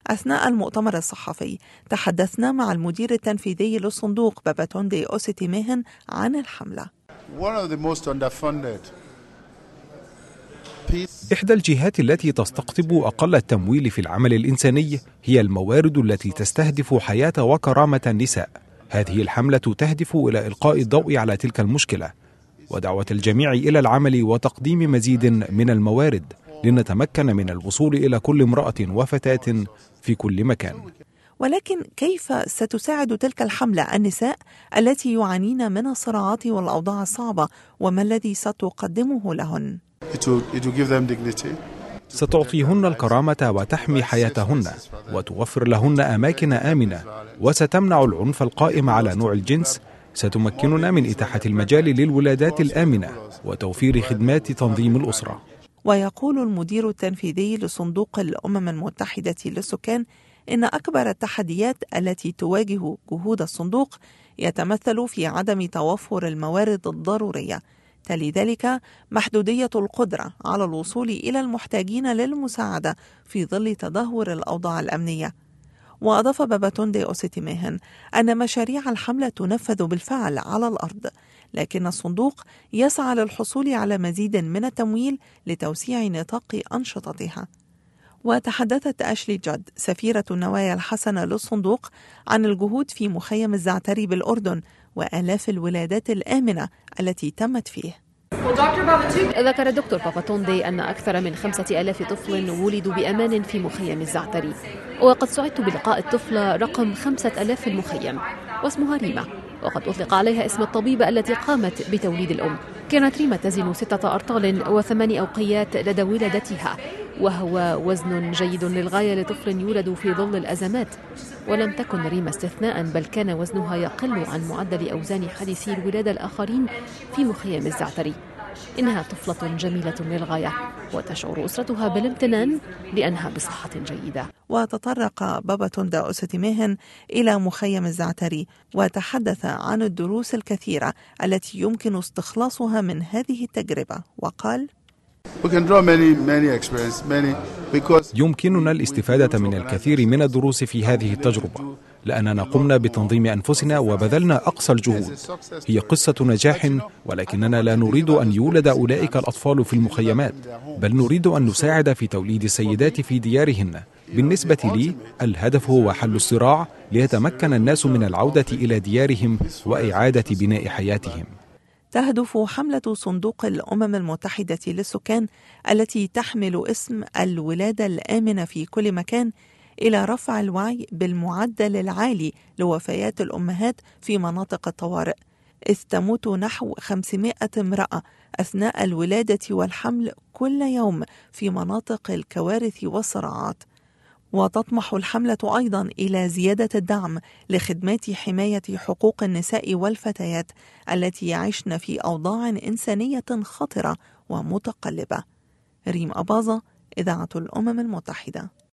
أثناء المؤتمر الصحفي تحدثنا مع المدير التنفيذي للصندوق باباتوندي أوستيميهن عن الحملة. إحدى الجهات التي تستقطب أقل التمويل في العمل الإنساني هي الموارد التي تستهدف حياة وكرامة النساء. هذه الحملة تهدف إلى إلقاء الضوء على تلك المشكلة ودعوة الجميع إلى العمل وتقديم مزيد من الموارد لنتمكن من الوصول إلى كل امرأة وفتاة في كل مكان. ولكن كيف ستساعد تلك الحملة النساء التي يعانين من الصراعات والأوضاع الصعبة، وما الذي ستقدمه لهن؟ ستعطيهن الكرامة وتحمي حياتهن وتوفر لهن أماكن آمنة، وستمنع العنف القائم على نوع الجنس. ستمكننا من إتاحة المجال للولادات الآمنة وتوفير خدمات تنظيم الأسرة. ويقول المدير التنفيذي لصندوق الأمم المتحدة للسكان إن أكبر التحديات التي تواجه جهود الصندوق يتمثل في عدم توفر الموارد الضرورية، تلي ذلك محدودية القدرة على الوصول إلى المحتاجين للمساعدة في ظل تدهور الأوضاع الأمنية. وأضاف باباتوندي أوستيميهن أن مشاريع الحملة تنفذ بالفعل على الأرض، لكن الصندوق يسعى للحصول على مزيد من التمويل لتوسيع نطاق أنشطتها. وتحدثت أشلي جود سفيرة النوايا الحسنة للصندوق عن الجهود في مخيم الزعتري بالأردن وآلاف الولادات الآمنة التي تمت فيه. ذكر الدكتور باباتوندي أن أكثر من 5000 طفل ولدوا بأمان في مخيم الزعتري، وقد سعدت بلقاء الطفلة رقم 5000 في المخيم واسمها ريما، وقد أطلق عليها اسم الطبيبة التي قامت بتوليد الأم. كانت ريما تزن 6 أرطال و8 أوقيات لدى ولادتها، وهو وزن جيد للغاية لطفل يولد في ظل الأزمات. ولم تكن ريما استثناء، بل كان وزنها يقل عن معدل أوزان حادثي الولادة الآخرين في مخيم الزعتري. إنها طفلة جميلة للغاية، وتشعر أسرتها بالامتنان لأنها بصحة جيدة. وتطرق باباتوندي أوستيميهن إلى مخيم الزعتري وتحدث عن الدروس الكثيرة التي يمكن استخلاصها من هذه التجربة، وقال: يمكننا الاستفادة من الكثير من الدروس في هذه التجربة، لأننا قمنا بتنظيم أنفسنا وبذلنا أقصى الجهود. هي قصة نجاح، ولكننا لا نريد أن يولد أولئك الأطفال في المخيمات، بل نريد أن نساعد في توليد السيدات في ديارهن. بالنسبة لي الهدف هو حل الصراع ليتمكن الناس من العودة إلى ديارهم وإعادة بناء حياتهم. تهدف حملة صندوق الأمم المتحدة للسكان التي تحمل اسم الولادة الآمنة في كل مكان إلى رفع الوعي بالمعدل العالي لوفيات الأمهات في مناطق الطوارئ، إذ تموت نحو 500 امرأة أثناء الولادة والحمل كل يوم في مناطق الكوارث والصراعات. وتطمح الحملة أيضا إلى زيادة الدعم لخدمات حماية حقوق النساء والفتيات التي يعيشن في أوضاع إنسانية خطرة ومتقلبة. ريم أباظة، إذاعة الأمم المتحدة.